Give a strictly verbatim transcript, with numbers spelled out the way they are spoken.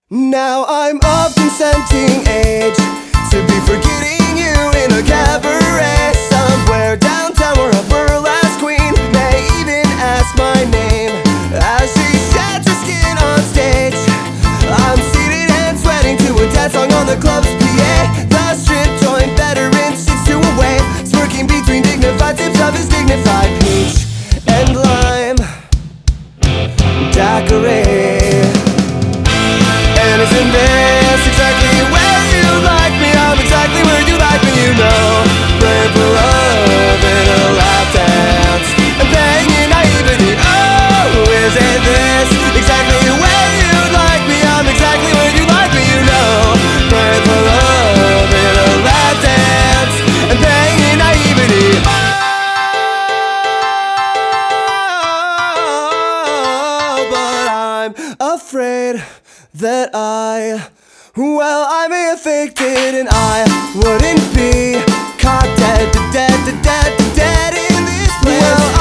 Now I'm of consenting age to be forgetting you in a cabaret somewhere downtown where a burlesque queen may even ask my name as she sheds her skin on stage. I'm seated and sweating to a dance song on the club's P A. The strip joint veteran sits to away, smirking between dignified tips of his dignified peach and lime daiquiri. And isn't this exactly where you like me? I'm exactly where you like me, you know. Praying for love in a lap dance and banging naivety. Oh, isn't this exactly where you like me? I'm exactly where you like me, you know. Praying for love in a lap dance and banging naivety. Oh, but I'm afraid that I, well, I may have faked it and I wouldn't be caught dead, dead, dead, dead, dead in this place. Well,